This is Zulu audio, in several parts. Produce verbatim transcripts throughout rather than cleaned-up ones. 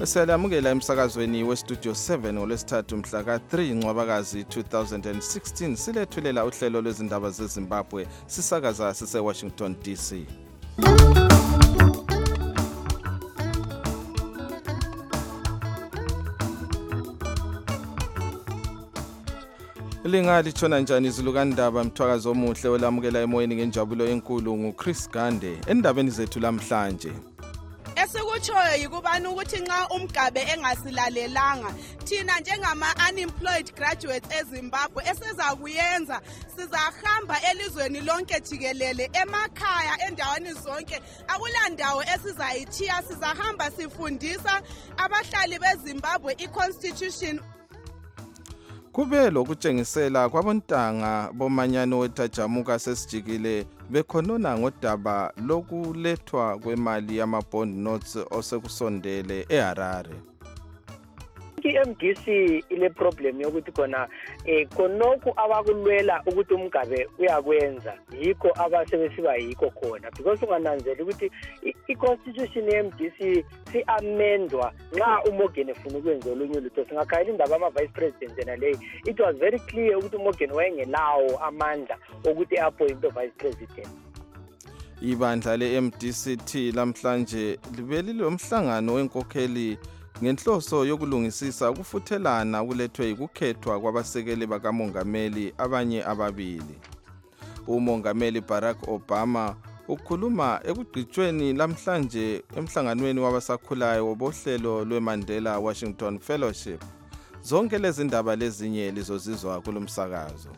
Siyalamukela emsakazweni westudio seven olwesithathu mhla ka three Ncwabakazi two thousand sixteen silethulela uhlelo lwezindaba zeZimbabwe sisakaza sise Washington D C. Lingali tshona njani izilukandaba mthwakazi omuhle olamukela emoyeni ngenjabulo enkulu nguChris Gande endabeni zethu lamhlanje. Esikutshoyo yikubani ukuthi nxa umgabe engasilalelanga thina njengama unemployed graduates eZimbabwe esizakuyenza sizahamba elizweni lonke jikelele emakhaya endaweni zonke akulandawo esizayithiya sizahamba sifundisa abahlali beZimbabwe iconstitution. Kube lokutshengisela kwabontanga bomanyano wetajamuka sesijikile bekhonona ngodaba lokulethwa kwemali yama-bond notes osekusondele eHarare. I-M D C ile problem yokuthi khona eh konokho abakulwela ukuthi umgabe uyakwenza yikho abasebesiba yikho khona because ungananzeli ukuthi i-constitution ye-M D C si amendwa nxa uMorgan efuna ukwenza olunye lutho singakhayela indaba ama vice president yena leyo. It was very clear ukuthi uMorgan wayengelawo amandla ukuthi appoint vice president. Ibandla le-M D C T lamhlanje libelile umhlangano wenkokheli ngenhloso yokulungisisa ukufuthelana kulethwe ukukhethwa kwabasekeli bakamongameli abanye ababili. UMongameli Barack Obama ukhuluma ekugqitshweni lamhlanje emhlanganweni wabasakhulayo wobohlelo lweMandela Washington Fellowship. Zonke lezi ndaba lezinye lizozizwa kulomsakazo.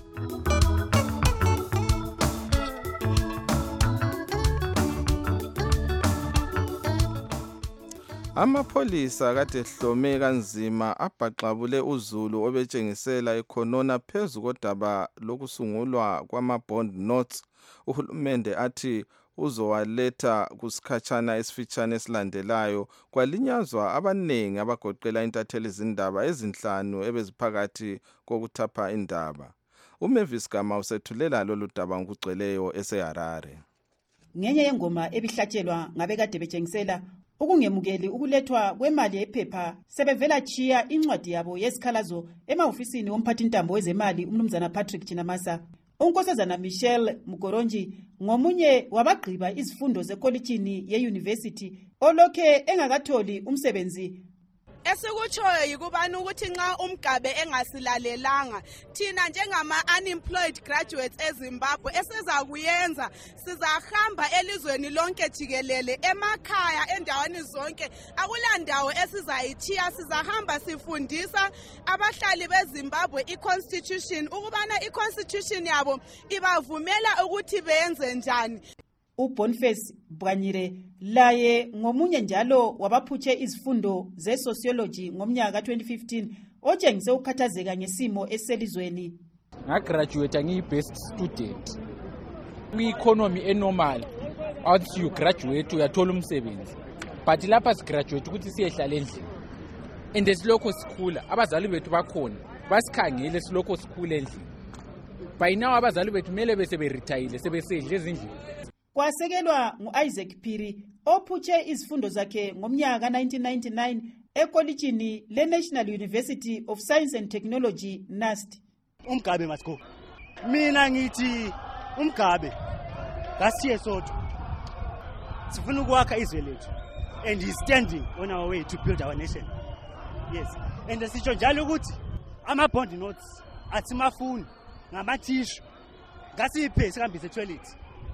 Amapholisa kade hlome kanzima abhaxabule uZulu obetshengisela ekhonona phezu kodaba lokusungulwa kwama-bond notes. Uhulumende athi uzowaletha kusikhatshana esifitshane esilandelayo kwalinyazwa abanengi abagoqela intatheli izindaba ezinhlanu ebeziphakathi kokuthapha indaba. uMavis Gama usethulela lolu daba ngokugcweleyo eseHarare. Ngenye yengoma ebihlatshelwa ngabekade betshengisela ukungemukeli ukulethwa kwemali yephepha sebevela chiya incwadi yabo yesikhalazo emahofisini womphathintambo wezemali umnumzana Patrick Chinamasa. Unkosazana Michelle Mugoronji ngomunye wabagqiba izifundo zekolitshini yeuniversity olokhe engakatholi umsebenzi. Esikutshoyo yikubani ukuthi nxa umgabe engasilalelanga thina njengama unemployed graduates eZimbabwe esizakuyenza sizahamba elizweni lonke jikelele emakhaya endaweni zonke akulandawo esizayithiya sizahamba sifundisa abahlali beZimbabwe iconstitution ukubana iconstitution yabo ibavumela ukuthi benze njani. uBoniface Bwanyire laye ngomunye njalo wabaphutshe izifundo ze-sociology ngomnyaka twenty fifteen otshengise ukukhathazeka ngesimo eselizweni. Ngagraduate ngiyi-best student kwi-economy enormal. Once you graduate uyathola umsebenzi, but lapha sigraduate ukuthi siyehlala endlini and silokho sikhula abazali bethu bakhona basikhangele silokho sikhula endlini. By now abazali bethu mele bese beretire sebesedla ezindlini. Kwasekelwa ngu-Isaac Phiri ophutshe izifundo zakhe ngomnyaka nineteen ninety-nine ekolitshini le-National University of Science and Technology N A S T. Umgabe must go. Mina ngithi umgabe ngasiye sodwa sifuna ukwakha izwe lethu and he's standing on our way to build our nation. Yes, and sisho njalo ukuthi ama-bond notes asimafuni ngamathishu ngasiphe sikambise toilet.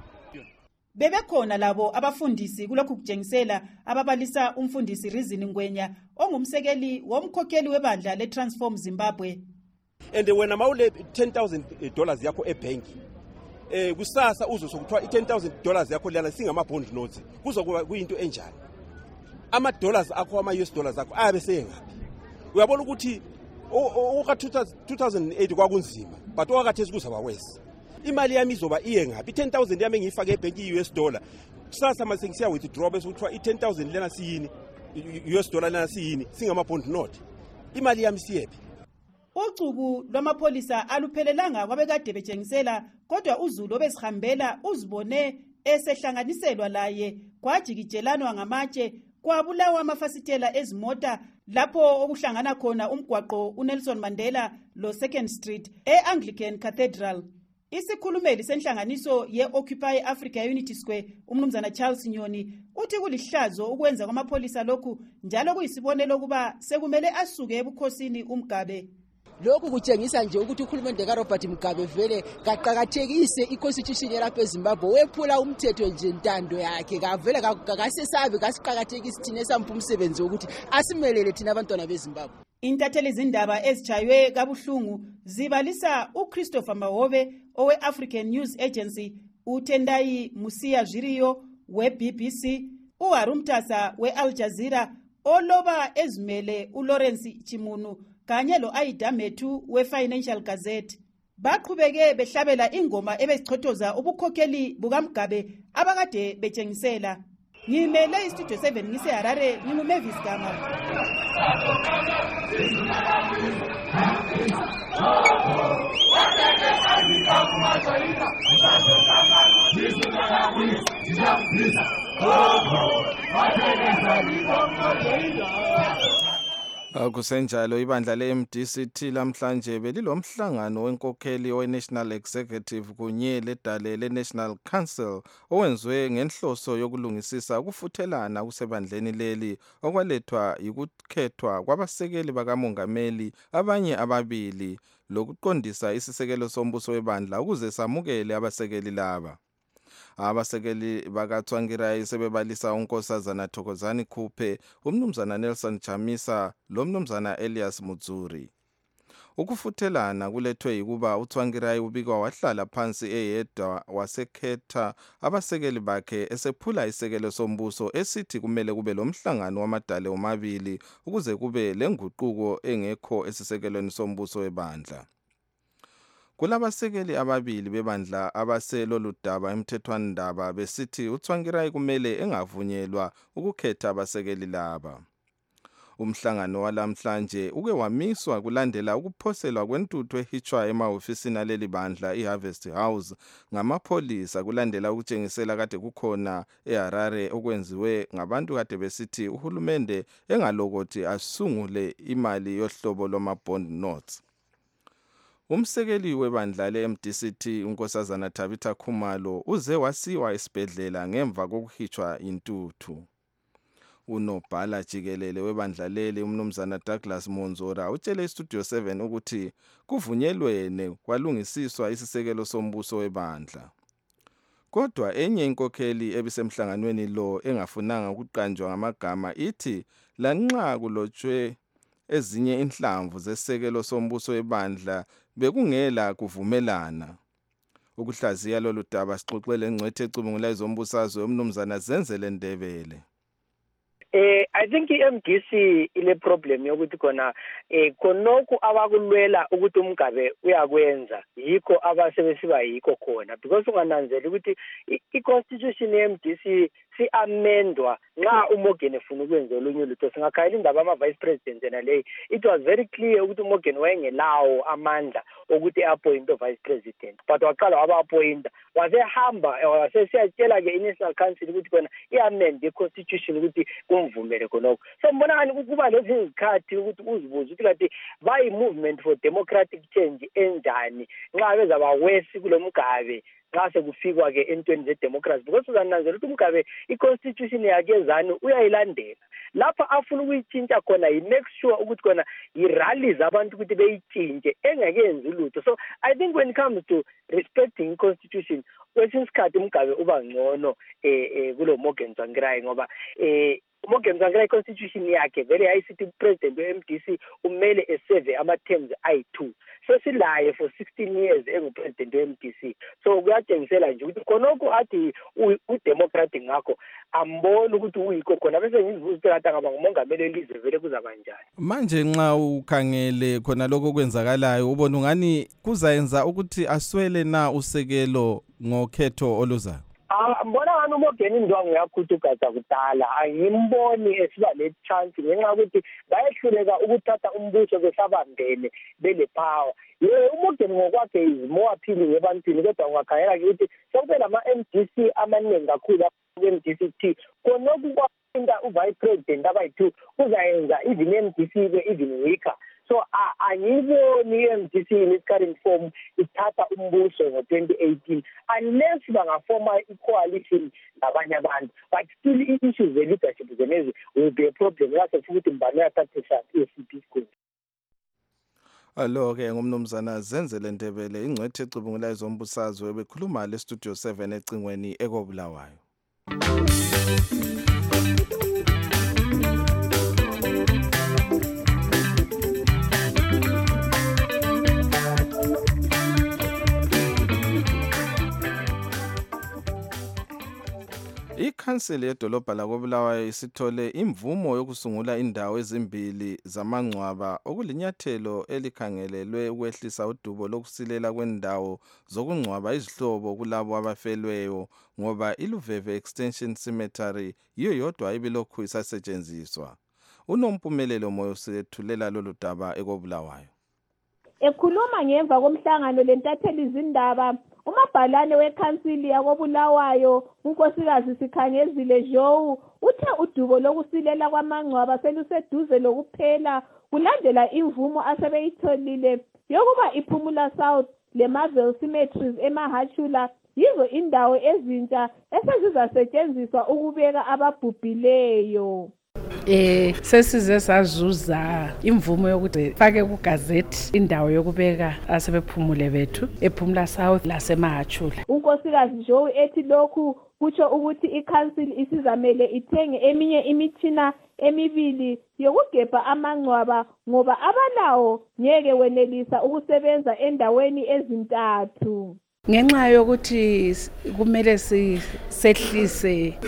Bebekhona labo abafundisi kulokhu kutshengisela ababalisa umfundisi Rizini Ngwenya ongumsekeli womkhokheli webandla le-Transform Zimbabwe. And wena mawule ten thousand dollars yakho ebank eh kusasa uzosokuthiwa i ten thousand dollars yakho lana singama-bond notes kuzokuba kuyinto enjani. Ama-dollars akho ama-U S dollars akho ayabe seyengaphi. Uyabona ukuthi oka two thousand eight kwakunzima but okakathesi kuzaba wesi. Imali yami izoba iye ngaphi? ten thousand yami ngiyifaka ebhenki i-U S dollar. Kusasa mase ngisiya withdraw bese kuthiwa i ten thousand lena siyini? U S dollar lena siyini? Singama-bond note. Imali yami siyephi? Ucuku lwamapholisa aluphelelanga kwabekade betshengisela kodwa uZulu obesihambela uzibone esehlanganiselwa laye kwajikijelanwa ngamatshe kwabulawa amafasitela ezimota lapho okuhlangana khona umgwaqo uNelson Mandela lo Second Street e-Anglican Cathedral. Isikhulumeli senhlanganiso ye-Occupy Africa Unity Square umnumzana Charles Nyoni uthi kulihlazo ukwenza kwamapholisa lokhu njalo kuyisibonelo ukuba sekumele asuke ebukhosini uMgabe. Lokhu kutshengisa nje ukuthi ukhulumende kaRobert Mugabe vele kaqhakathekise iconstitution yalapha eZimbabwe wephula umthetho nje intando yakhe kavele kasesabe kasiqhakathekisa thina esampa umsebenzi ukuthi asimelele thina abantwana beZimbabwe. Intatheli izindaba ezijaywe kabuhlungu zibalisa uChristopher Mahobe owe-African News Agency, uTendai Musia Zhiriyo we-B B C, uHarumtasa we-Al Jazeera, oloba ezimele uLawrence Chimunu kanye lo-Aida Methu we-Financial Gazette. Baqhubeke behlabela ingoma ebesichothoza ubukhokheli bukaMgabe abakade betshengisela. Ngimele iStudio seven ngise-Harare, nginguMavis Gama. Kusenjalo ibandla le-M D C T lamhlanje belilomhlangano wenkokheli we-National Executive kunye ledale le-National Council owenziwe ngenhloso yokulungisisa ukufuthelana kusebandleni leli okwalethwa yikukhethwa kwabasekeli bakamongameli abanye ababili lokuqondisa isisekelo sombuso webandla ukuze samukele abasekeli laba. Abasekeli bakaTsvangirai sebebalisa unkosazana Thokozani Khuphe, umnumzana Nelson Chamisa lomnumzana Elias Mutsuri. Ukufuthelana kulethwe yikuba uTsvangirai ubikwa wahlala phansi eyedwa wasekhetha abasekeli bakhe esephula isekelo sombuso esithi kumele kube lomhlangano wamadale omabili ukuze kube lenguquko engekho esisekelweni sombuso webandla. Kulabasekeli ababili bebandla abaseloludaba emthethwandaba besithi uTsvangirai kumele engavunyelwa ukukhetha abasekeli laba. Umhlangano walamhlanje uke wamiswa kulandela ukuphoselwa kwentuthu ehitshwa emahofisini aleli bandla iHarvest House ngamapholisa kulandela ukutshengisela kade kukhona eHarare okwenziwe ngabantu kade besithi uhulumende engalokothi asungule imali yohlobo lwama-bond notes. Umsekeli webandla le-M D C T unkosazana Tabitha Khumalo uze wasiwa esibhedlela ngemva kokuhitshwa intuthu. Unobhala jikelele webandla leli umnumzana Douglas Monzora utshele iStudio seven ukuthi kuvunyelwene kwalungisiswa isisekelo sombuso webandla. Kodwa enye inkokheli ebisemhlanganweni lo engafunanga ukuqanjwa ngamagama ithi lanxa kulotshwe ezinye inhlamvu zesekelo sombuso webandla bekungela kuvumelana. Ukuhlaziya lolu daba sixoxele ngcwethe ecubungula izombusazwe umnumzana Zenzele Ndebele. Eh I think i-M D C ile problem yokuthi khona eh konokho abakulwela ukuthi uMgabe uyakwenza yikho abasebesiba yikho khona because ungananzela ukuthi i-constitution ye-M D C si amendwa nxa uMorgan efuna ukwenza olunye lutho singakhayela indaba ama vice president yena leyi. It was very clear ukuthi uMorgan wayengelawo amandla ukuthi appoint vice president but waqala waba appointa wasehamba wasesiyatshela ke i-National Council ukuthi khona i-amend i-constitution ukuthi kumvumele khonokho. So mbonani ukuba lezi izikhathi ukuthi uzibuze ukuthi kade bayi movement for democratic change enjani nxa bezaba wesi kuloMgabe nxa sekufikwa ke entweni ze-democracy because uzananzela ukuthi uMgabe i-constitution yakhe zani uyayilandela lapha afuna ukuyitshintsha khona yi-make sure ukuthi khona yi-rallies abantu ukuthi beyitshintshe engakenzi lutho. So I think when it comes to respecting i-constitution kwesinye isikhathi uMgabe uba ngcono eh kulo Morgan Tsvangirai ngoba eh Morgan Tsvangirai constitution yakhe vele yayisithi president we-M D C umele eseve ama-terms ayi-two sesilaye for sixteen years engupresident we-M D C. So kuyatshengisela nje ukuthi khonokho athi udemocratic ngakho ambona ukuthi uyikho khona bese ngizibuza ukuthi kade angaba ngumongameli elizwe vele kuzaba njani. Manje nxa ukhangele khona lokho kwenzakalayo ubona ungani kuzayenza ukuthi aswele na usekelo ngokhetho oluzayo? Ah mbona umfana uMogeni Ndwangu uyakhuthukaza kudala angimboni esiba le chance ngenxa ukuthi bayehluleka ukuthatha umbuso besabambene bele power ye uMogeni ngokwakhe is more appealing ebantwini kodwa ungakhayela ukuthi sekube lama M D C amaningi kakhulu ku-M D C T konoku kwaphinda uvice president abayi-two uzayenza even M D C ibe even weaker. So angiyiboni i-M D C in its current form ithatha umbuso ngo-twenty eighteen unless bangafoma i-coalition nabanye abantu, but still i-issues ze-leadership zenezi will be a problem yase futhi mbani uyathathisa i-A C P school. Alo-ke ngumnumzana Zenzele Ndebele ingcwethe ecubungula ezombusazwe bekhuluma le studio seven ecingweni ekobulawayo. Ikhanseli yedolobha lakobulawayo isithole imvumo yokusungula indawo ezimbili zamangcwaba okulinyathelo elikhangelelwe ukwehlisa udubo lokusilela kwendawo zokungcwaba izihlobo kulabo abafelweyo ngoba iLuveve Extension Cemetery yiyo yodwa ibilokhu isasetshenziswa. Unompumelelo Moyo sethulela lolu daba ekobulawayo. Ekhuluma ngemva komhlangano lentatheli izindaba umabhalane wekhansili yakobulawayo unkosikazi Sikhangezile Joe uthe udubo lokusilela kwamangcwaba seluseduze lokuphela kulandela imvumo asebeyitholile yokuba iPhumula South leMarvel Cemeteries eMahachula yizo indawo ezintsha esezizasetshenziswa ukubeka ababhubhileyo. Eh sesize sazuza imvumo yokuthi fake ku gazette indawo yokubeka asebephumule bethu ePhumula South laseMahachula. Unkosikazi Joe ethi lokhu kutsho ukuthi iCouncil isizamele ithenge eminye imitshina emibili yokugebha amangcwaba ngoba abalawo ngeke wenelisa ukusebenza endaweni ezintathu. Ngenxa yokuthi kumele sisehlise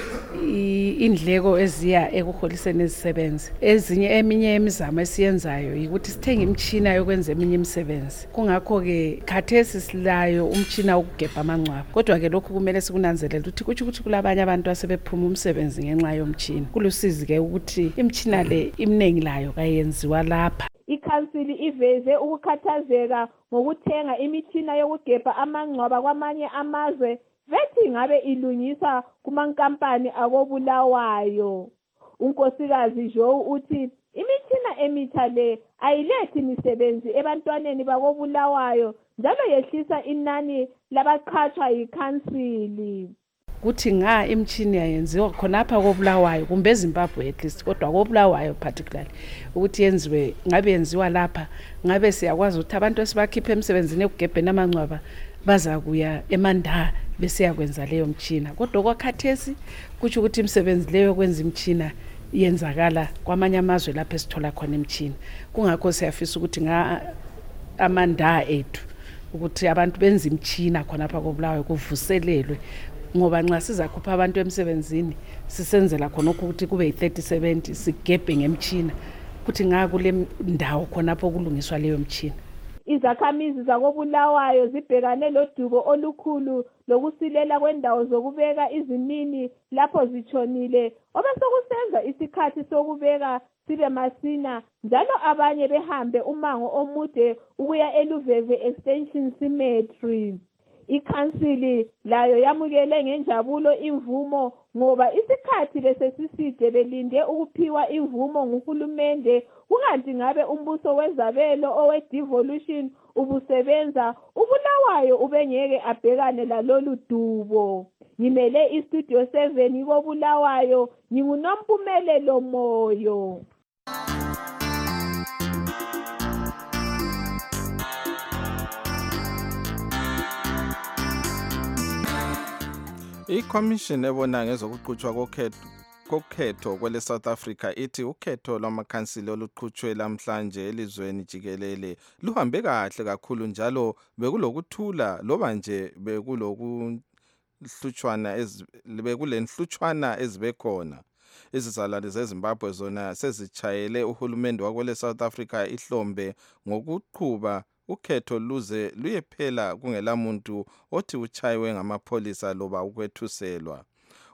indleko eziya ekuholiseni izisebenzi ezinye eminye emizamo esiyenzayo ukuthi sithenge imtshina yokwenza eminye imisebenzi kungakho ke khathesi silayo umtshina wokugebha amangcwaba kodwa ke lokhu kumele sikunanzelela ukuthi kuthi ukuthi kulabanye abantu asebephuma umsebenzi ngenxa yomtshina kulusizi ke ukuthi imtshina le imningi layo kayenziwa lapha. Ikhansili iveze ukukhathazeka ngokuthenga imitshina yokugebha amangcwaba kwamanye amazwe vethi ngabe ilungisa kumankampani akobulawayo. Unkosikazi Joe uthi imitshina emitsha le ayilethi imisebenzi ebantwaneni bakobulawayo njalo yehlisa inani labaqhatshwa yikhansili. Kuthi nga imtshini yayenziwa khonapha kobulawayo kumbe eZimbabwe at least kodwa kobulawayo particularly ukuthi yenziwe ngabe yenziwa lapha ngabe siyakwazi ukuthi abantu esibakhiphe emsebenzini ekugebheni amangcwaba baza kuya eManda besiya kwenza leyo mtshina kodwa kwakhathesi kuthi ukuthi imisebenzi leyo kwenza imtshina yenzakala kwamanye amazwe lapha esithola khona imtshina kungakho siyafisa ukuthi nga amanda ethu ukuthi abantu benza imtshina khonapha kobulawayo kuvuselelwe ngoba nxa sizakhupha abantu emsebenzini sisenzela khona ukuthi kube yi-thirty seventy sigebhe ngemtshina kuthi nga kule ndawo khonapho kulungiswa leyo mtshina. Izakhamizi zakobulawayo zibhekane lodubo olukhulu lokusilela kwendawo zokubeka izinini lapho zitshonile obesokusenza isikhathi sokubeka sibe masina njalo abanye behambe umango omude ukuya eLuveve Extension Cemetery. Ikhansili layo yamukele ngenjabulo imvumo ngoba isikhathi besesiside belinde ukuphiwa imvumo nguhulumende kungathi ngabe umbuso wezabelo owe-devolution ubusebenza ubulawayo ubengeke abhekane lalolu dubo. Ngimele istudio seven kobulawayo nginguNompumelelo Moyo. I-Commission ebona ngezokuqhutshwa kokhetho kwele South Africa ithi ukhetho lwamakhansili oluqhutshwe lamhlanje elizweni jikelele luhambe kahle kakhulu njalo bekulokuthula loba nje bekulokuhlutshwana bekulenhlutshwana ezibekhona. Izizalwane zeZimbabwe zona sezichayele uhulumende wakwele South Africa ihlombe ngokuqhuba ukhetho luze luyephela kungela muntu othi uchayiwe ngamapholisa loba ukwethuselwa.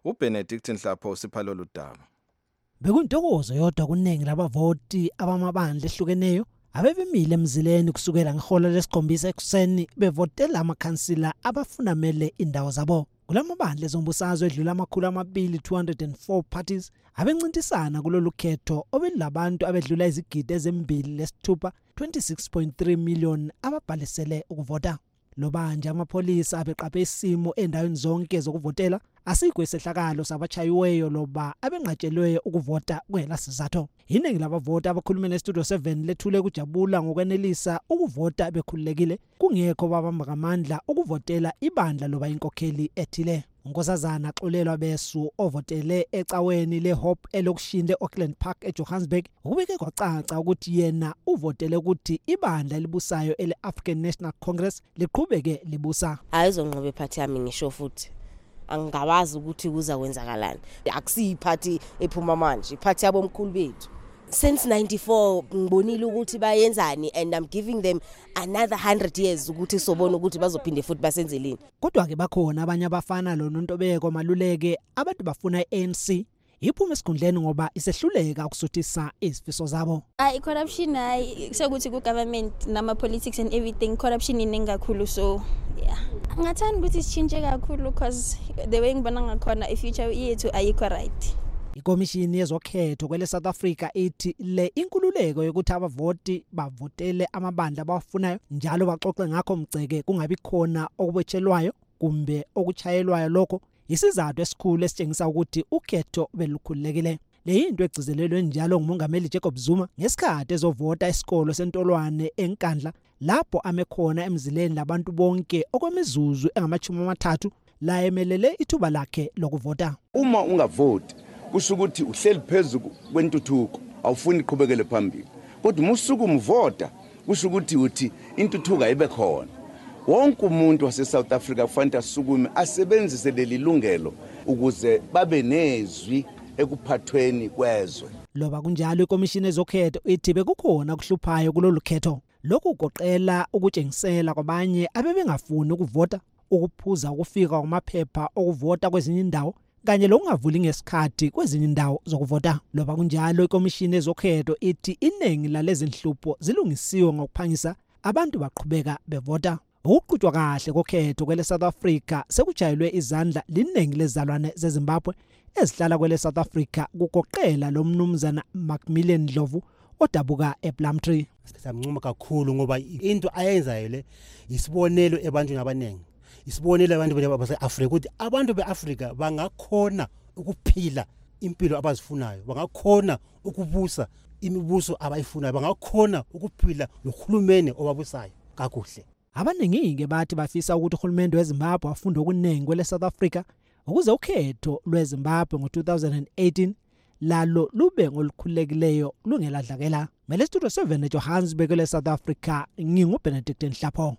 uBenedict Nhlapho usipha lolu daba. Bekuntokozo yodwa kuningi labavoti abamabandla ehlukeneyo abebemile emzileni kusukela ngehola lesikhombisa ekuseni bevotela amakhansila abafuna mele indawo zabo. Kulamabandla ezombusazwe edlula amakhulu amabili two hundred four parties abencintisana kulolu khetho obelabantu abedlula izigidi ezimbili lesithupha twenty-six point three million ababhalisele ukuvota. Lobanje amapolisa abeqaphe isimo endaweni zonke zokuvotela asikho isehlakalo sabachayiweyo loba abenqatshelwe ukuvota kungela sizathu. Iningi labavoti abakhuluma nestudio seven lethule kujabula ngokwenelisa ukuvota bekhululekile kungekho babamba amandla ukuvotela ibandla loba inkokheli ethile. Nkosazana Xolelwa Besu ovotele ecaweni leHope elokushini leAuckland Park eJohannesburg ubeke kwacaca ukuthi yena uvotele ukuthi ibandla libusayo ele-African National Congress liqhubeke libusa. Ayizonqobe iphathi yami ngisho futhi angawazi ukuthi kuza kwenzakalani. Akusiyiphathi ephuma manje, iphathi yabomkhulu bethu. Since ninety-four ngibonile ukuthi bayenzani and I'm giving them another one hundred years ukuthi sobona ukuthi bazophinde futhi basenzeleni. Kodwa ke bakhona abanye abafana lo Nontobeko Maluleke abantu bafuna i-A N C iphuma esikhundleni ngoba isehluleka ukusuthisa izifiso zabo. I corruption I sekuthi ku government nama politics and everything corruption iningi kakhulu so yeah. Ngathanda ukuthi sichinje kakhulu because the way ngibona ngakhona i future yethu ayikho right. Ikomishini yezokhetho kwele South Africa ithi le inkululeko yokuthi abavoti bavotele amabandla abafunayo njalo baxoxe ngakho mgceke kungabi khona okubetshelwayo kumbe okuchayelwayo lokho isizathu esikhulu esitshengisa ukuthi ukhetho belukhululekile. Le into egcizelelwe njalo ngumongameli Jacob Zuma ngesikhathi ezovota esikolo sentolwane eNkandla lapho amekhona emzileni labantu bonke okwemizuzu engamachumi amathathu la emelele ithuba lakhe lokuvota. Uma ungavoti kusho ukuthi uhleli phezulu kwentuthuko awufuni iqhubekele phambili, kodwa musuku umvota kusho ukuthi uthi intuthuka ibe khona. Wonke umuntu wase South Africa kufanele asukume asebenzise leli lungelo ukuze babe nezwi ekuphathweni kwezwe. Loba kunjalo ikomishini ezokhetho ithi bekukhona kuhluphayo kulolu khetho. Lokhu kugoqela ukutshengisela kwabanye abebengafuni ukuvota, ukuphuza ukufika kwamaphepha okuvota kwezinye indawo kanye lokungavuli ngesikhathi kwezinye indawo zokuvota. Loba kunjalo ikomishini ezokhetho ithi iningi lalezi nhlupho zilungisiwe ngokuphangisa abantu baqhubeka bevota. Ukuqhutshwa kahle kokhetho kwele South Africa sekujayelwe izandla liningi lezalwane zeZimbabwe ezihlala kwele South Africa kugoqela lo mnumzana Macmillan Ndlovu odabuka ePlumtree. Samncoma kakhulu ngoba into ayenzayo le isibonelo ebantwini abanengi. Isibonelo abantu base-Afrika ukuthi abantu be-Afrika bangakhona ukuphila impilo abazifunayo, bangakhona ukubusa imibuso abayifunayo, bangakhona ukuphila nohulumeni obabusayo kakuhle. Abaningi ke bathi bafisa ukuthi uhulumende weZimbabwe afunde okuningi kwele South Africa ukuze ukhetho lweZimbabwe ngo two thousand eighteen lalo lube ngolukhululekileyo lungeladlakela. Mele Studio seven eJohannesburg kwele South Africa nginguBenedict Nhlapho.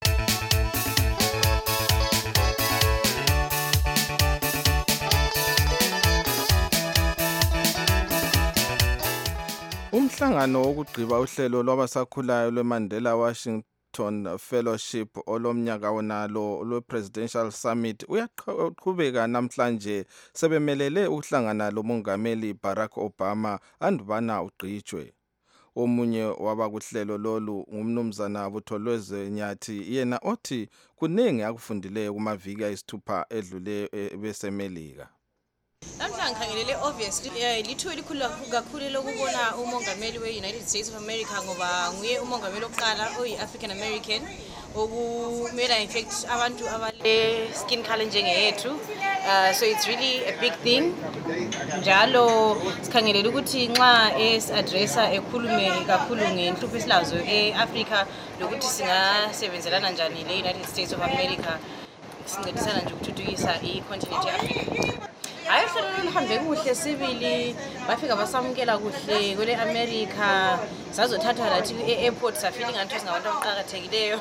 Umhlangano wokugqiba uhlelo lwabasakhulayo lweMandela Washington Fellowship olomnyaka wonalo lwe-Presidential Summit uyaqhubeka namhlanje sebemelele ukuhlangana lomongameli Barack Obama andubana ugqitshwe. Omunye wabakuhlelo lolu ngumnumzana Butholweze Nyathi yena othi kuningi akufundileyo kumaviki ayisithupha edlule besemelika. Namhlanje ngikhangelele obviously lithuba elikhulu kakhulu lokubona umongameli we-United States of America ngoba nguye umongameli oqala oyi-African American okumela in fact abantu abale skin color njengeyethu. Uh, so it's really a big thing. Njalo sikhangelele ukuthi nxa es-addressa ekhulume kakhulu ngenhlupho esilazo e-Africa lokuthi singasebenzelana njani le-United States of America sincedisana nje ukuthuthukisa i-continent ye-Africa. Hayi hlelo lihambe kuhle sibili bafika basamukela kuhle kwele America sazothathwa lathi e-airport safika ngathi singabantu abaqhakathekileyo.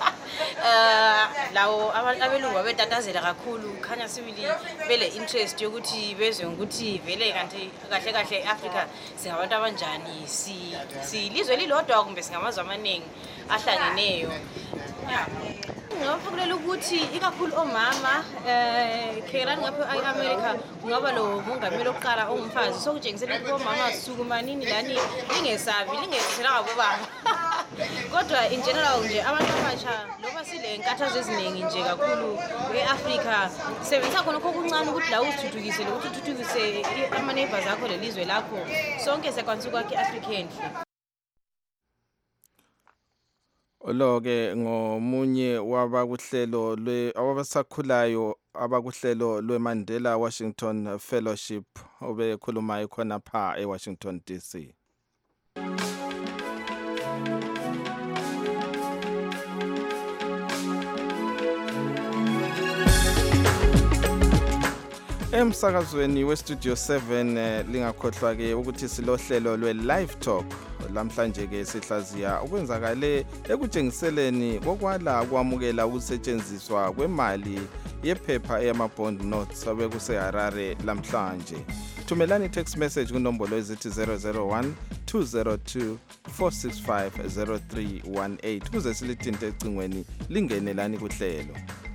Eh lawo abelungu babetatazela kakhulu khanya sibili bele interest yokuthi bezwe ukuthi vele kanti kahle kahle eAfrica singabantu abanjani si silizwe lilodwa kumbe singamazwe amaningi ahlangeneyo. ngingaphakulela ukuthi ikakhulu omama eh khelani ngapha eAmerica kungaba lo mongameli oqala ongumfazi sokujengisela ukuthi omama sukumanini lani lingesabi lingesela ngabobaba kodwa in general nje abantu abasha loba sile nkathazo eziningi nje kakhulu eAfrica sebenza khona okuncane ukuthi la uzithuthukisele ukuthi uthuthukise ama neighbors akho lelizwe lakho sonke sekwanisa kwakhe African. Oloke ngomunye wabakuhlelo lwe abasakhulayo abakuhlelo lweMandela Washington Fellowship obekhuluma khona pha eWashington D C. Emsakazweni weStudio seven lingakhohlwa ke ukuthi silohlelo lwe-Live Talk lamhlanje ke sihlaziya ukwenzakale ekujengiseleni kokwala kwamukela ukusetshenziswa kwemali yephepha eyama-bond notes obekuseHarare lamhlanje. Thumelani text message kunombolo ezithi zero zero one two zero two four six five zero three one eight kuze silithinte ecingweni lingenelani kuhlelo.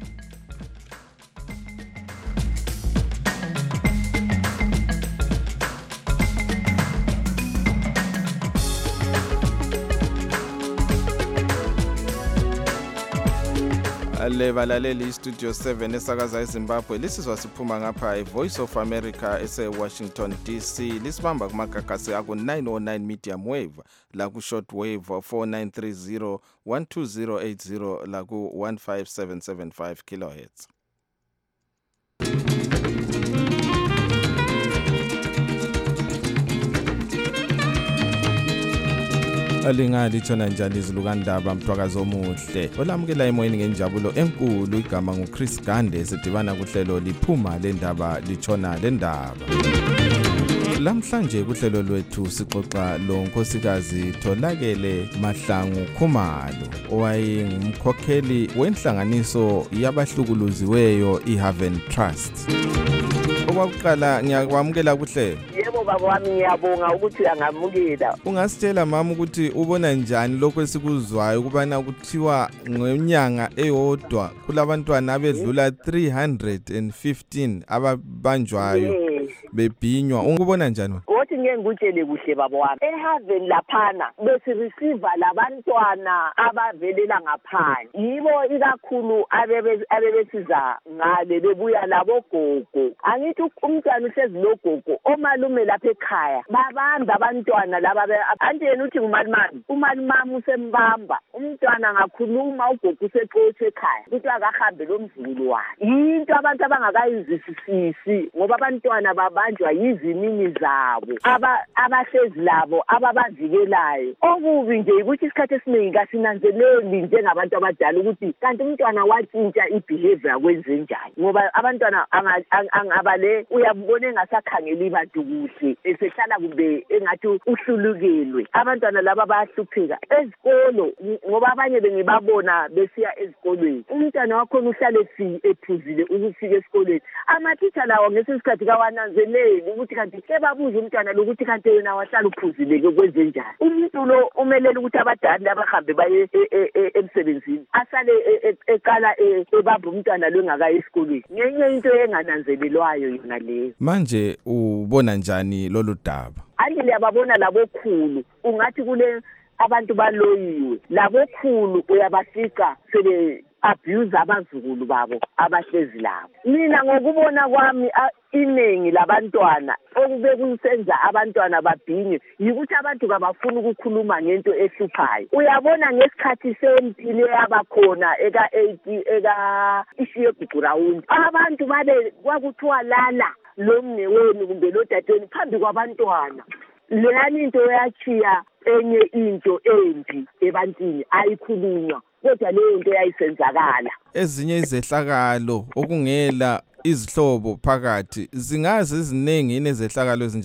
Lebalaleli Studio seven esakaza eZimbabwe lisizwa siphuma ngapha eVoice of America eseWashington D C lisibamba kumagagasi aku nine oh nine medium wave la ku short wave four nine three zero one two zero eight zero la ku one five seven seven five kilohertz. Alingali tshona njani izilukandaba mthwakazi omuhle olamukela emoyeni ngenjabulo enkulu igama nguChris Gande sidibana kuhlelo liphuma lendaba litshona lendaba. Lamhlanje kuhlelo lwethu sixoxa lo nkosikazi Tholakele Mahlangu Khumalo owayengumkhokheli wenhlanganiso yabahlukuluziweyo iHaven Trust. Owakuqala ngiyakwamukela kuhlelo. Yebo baba wami ngiyabonga ukuthi angamukela. Ungasitshela mama ukuthi ubona njani lokho esikuzwayo kubana kuthiwa ngenyanga eyodwa kulabantwana abedlula three hundred fifteen ababanjwayo bebhinywa ukubona njani? Ngothi ngeke ngutshele kuhle baba wami. eHaven laphana bese receive labantwana abavelela ngaphandle. Yibo ikakhulu abebe abebesiza ngale bebuya labo gogo. Angithi umntwana usezi logogo omalume lapha ekhaya babamba abantwana laba ande yena uthi umalimami umalimami usembamba umntwana ngakhuluma ugogo usexotshe ekhaya ukuthi akahambe lomzulu wakhe. Into abantu abangakayizisisi ngoba abantwana babanjwa yizimini zabo aba abahlezi labo ababavikelayo. Okubi nje ukuthi isikhathi esiningi kasinanzeleli njengabantu abadala ukuthi kanti umntwana watshintsha ibehavior kwenze njani ngoba abantwana angabale uyabona engasakhangeli bantu kuhle esehlala kumbe engathi uhlulukelwe. Abantwana laba bayahlupheka ezikolo ngoba abanye bengibabona besiya ezikolweni umntwana wakho uhlale ephuzile ukufika esikolweni. Amatitsha lawo ngesikhathi kawananzeleli ukuthi kanti sebabuza umntwana lokuthi kanti wena wahlala uphuzile kwenze njani. Umuntu lo umelele ukuthi abadala abahambe baye emsebenzini asale eqala ebamba umntwana lo engakayi esikolweni. Ngenye into engananzelelwayo yona leyo. Manje ubona njani lolu daba? Andile yababona labokhulu ungathi kule abantu baloyiwe labokhulu uyabafica sebe abuse abazukulu babo abahlezi labo. Mina ngokubona kwami inengi labantwana okube kusenza abantwana babhinye yikuthi abantu kabafuna ukukhuluma ngento ehluphayo. Uyabona ngesikhathi sempilo yabakhona eka eighty eka ishiye ground abantu babe kwakuthiwa lala lo mne wenu kumbe lo dadweni phambi kwabantwana. Leyani into yachiya enye into embi ebantwini ayikhulunywa kodwa leyo into yayisenzakala. Ezinye izehlakalo okungela izihlobo phakathi zingazi iziningi inezehlakalo ezinjalo.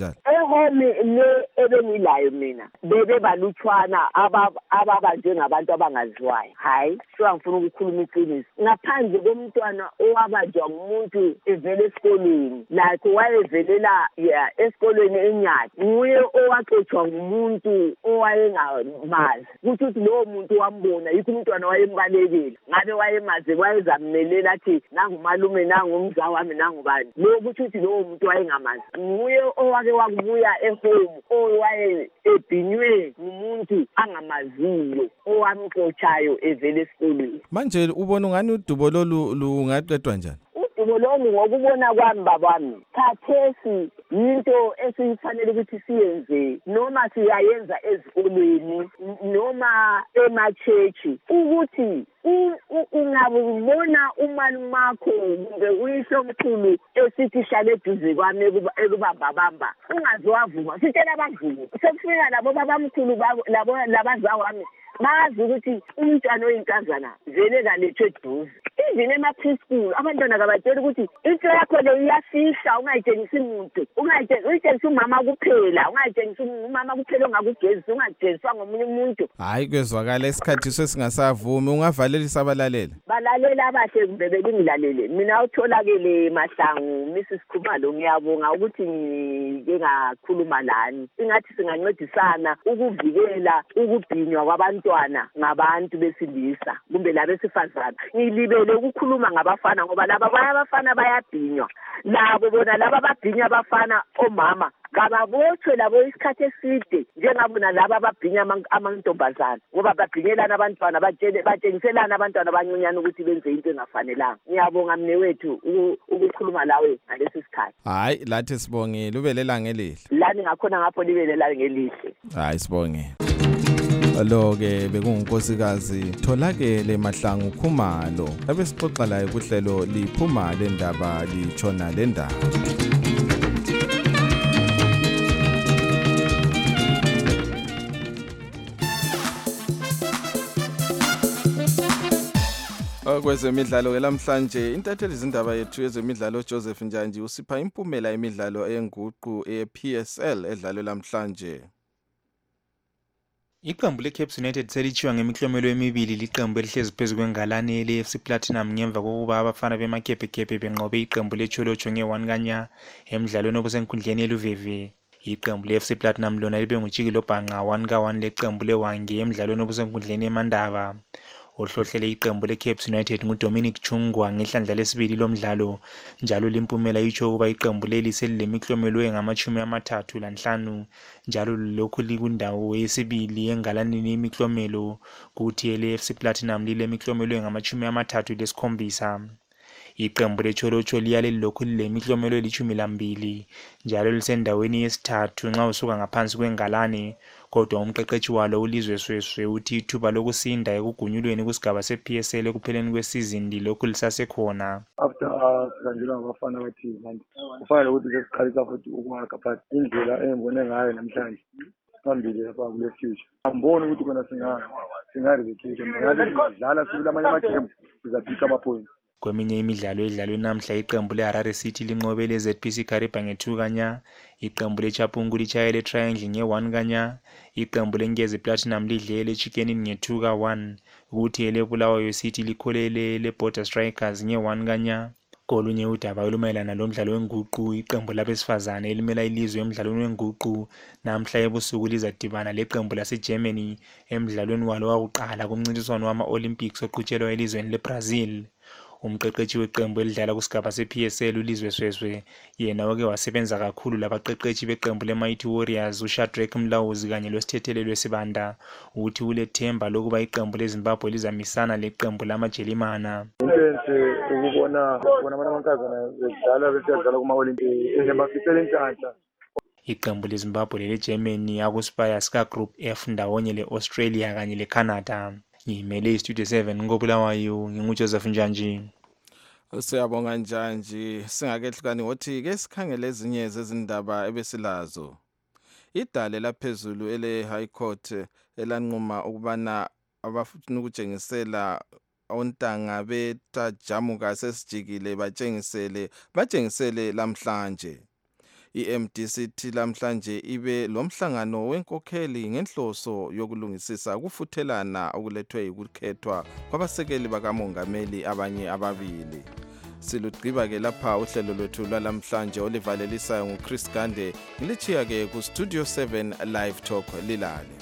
ehome le ebengilayo mina bebe balutshwana ababa njengabantu abangaziwayo. Hayi, so ngifuna ukukhuluma iqiniso. Ngaphandle komntwana owabanjwa ngumuntu evele esikoleni, like wayevelela ya esikoleni eNyati, nguye owaxotshwa ngumuntu owayengamazi. Kuthi lowo muntu wambona yikho umntwana wayembalekile. Ngabe wayemaze wayezammelela athi nangumalume nangumza wami nangubani. Lo kuthi lowo muntu wayengamazi. Nguye owake wakubuya ehome owaye ebhinywe ngumuntu angamaziyo owamxotshayo evele esikoleni. Manje ubona ngani udubo lolu lungaqedwa njani? Udubo lolu ngokubona kwami babami, khathesi into esifanele ukuthi siyenze noma siyayenza ezikolweni noma emachechi ukuthi ungabona umalumakho kumbe uyihlomkhulu esithi hlale eduze kwami ekubambabamba ungaziwavuma sitshela abavuma sekufika labo babamkhulu labo labazawami bazi ukuthi umntwana oyinkazana vele kalethwe eduze. Even ema-preschool abantwana kabatshela ukuthi into yakho le iyafihla, ungayitshengisi muntu, ungayitshengisi umama kuphela, ungayitshengisi umama kuphela ongakugezisa, ungatshengiswa ngomunye umuntu. Hayi, kwezwakala isikhathi sesingasavumi, ungavalelisa abalalela. Balalela abahle kumbe belingilalele. Mina utholakele Mahlangu Missus Khumalo, ngiyabonga ukuthi ngike ngakhuluma lani. Ingathi singancedisana ukuvikela ukubhinywa kwabantwana ngabantu besilisa kumbe labesifazana. Ngilibele ukukhuluma ngabafana ngoba laba bayabafana bayabhinywa. Labo bona laba babhinya abafana omama kababotshwe labo isikhathi eside njengabona laba ababhinya amantombazana ngoba babhinyelana abantwana batshele batshengiselana abantwana abancinyane ukuthi benze into engafanelanga. Ngiyabonga mne wethu ukukhuluma lawe ngalesi sikhathi. Hayi, lathi sibongile ubelela ngelihle. Lani ngakhona ngapho libelela ngelihle. Hayi sibongile. Lo-ke bekungunkosikazi Tholakele Mahlangu Khumalo abesixoxa laye kuhlelo liphuma le ndaba litshona le ndaba. Kwezemidlalo ke lamhlanje intatheli izindaba yethu yezemidlalo Joseph Njanji usipha impumela emidlalo enguqu e-P S L edlalwe lamhlanje. Iqembu leCape United selitshiwa ngemiklomelo emibili liqembu elihlezi phezu kwengalane le-F C Platinum ngemva kokuba abafana bemakhephekhephe benqobe iqembu leCholocho nge-one kanya emidlalweni obusenkundleni yeLuveve. Iqembu le-F C Platinum lona libe ngujikilo bhanqa one ka one leqembu leWange emidlalweni obusenkundleni eMandaba. Ohlohlele iqembu leCape United nguDominic Chungwa ngehlandla lesibili lomdlalo njalo limpumela itsho ukuba iqembu leli selilemiklomelo engamashumi amathathu lanhlanu njalo lokhu likundawo yesibili engalanini imiklomelo kuthi ele-F C Platinum lilemiklomelo engamashumi amathathu lesikhombisa. Iqembu leCholocho liyale lokhu lilemiklomelo elishumi lambili njalo lisendaweni yesithathu nxa usuka ngaphansi kwengalane. Kodwa umqeqeshi walo uLizwe Sweswe uthi ithuba lokusinda ekugunyulweni kusigaba se-P S L ekupheleni kwesizini lokhu lisasekhona. After silanjulwa ngabafana bathi manje kufanele ukuthi sesiqalisa futhi ukwakha but indlela engibone ngayo namhlanje phambili lapha kule future amboni ukuthi kona singa singarelegation ngalidlala sibula amanye amaqembu sizaphika ama-points. Kweminye imidlalo edlalwe namhla iqembu leHarare City linqobe le-Z P C Kariba nge-two kanya, iqembu leChapungu litshayele Triangle nge-one kanya, iqembu leNgezi Platinum lidlele Chicken nge-two ka one, ukuthi eleBulawayo City likholele leBorder Strikers nge-one kanya. Kolunye udaba olumayelana lomdlalo wenguqu iqembu labesifazane elimela ilizwe emidlalweni wenguqu namhla ebusuku lizadibana leqembu laseGermany emidlalweni walo wakuqala kumncintiswano wama-Olympics oqhutshelwa elizweni leBrazil. Umqeqeshi weqembu elidlala kusigaba se-P S L uLizwe Sweswe yena oke wasebenza kakhulu labaqeqeshi beqembu le-Mighty Warriors uShadrack Mlawuzi kanye losithethelelwe Sibanda ukuthi ulethemba lokuba iqembu leZimbabwe lizamisana leqembu lamaJelimana. Intense ukubona bona abantu amankazana bedlala besidlala kuma-Olympics ezembafisela inhlanhla. Iqembu leZimbabwe lele-Germany akuSpire Ska Group F ndawonye le-Australia kanye le-Canada. Ngimele iStudio seven ngobulawayo nginguJoseph Njanji. Siyabonga Njanji, singakehlukani wothi ke sikhangele ezinye zezindaba ebesilazo. Idale laphezulu ele High Court elanquma ukubana abafuna ukutshengisela ontanga betajamuka sesijikile batshengisele batshengisele lamhlanje. I-M D C T lamhlanje ibe lomhlangano wenkokheli ngenhloso yokulungisisa ukufuthelana okulethwe ukukhethwa kwabasekeli bakamongameli abanye ababili. Silugqiba ke lapha uhlelo lwethu lwalamhlanje olivalelisayo nguChris Gande ngilichiya ke ku Studio seven Live Talk lilale.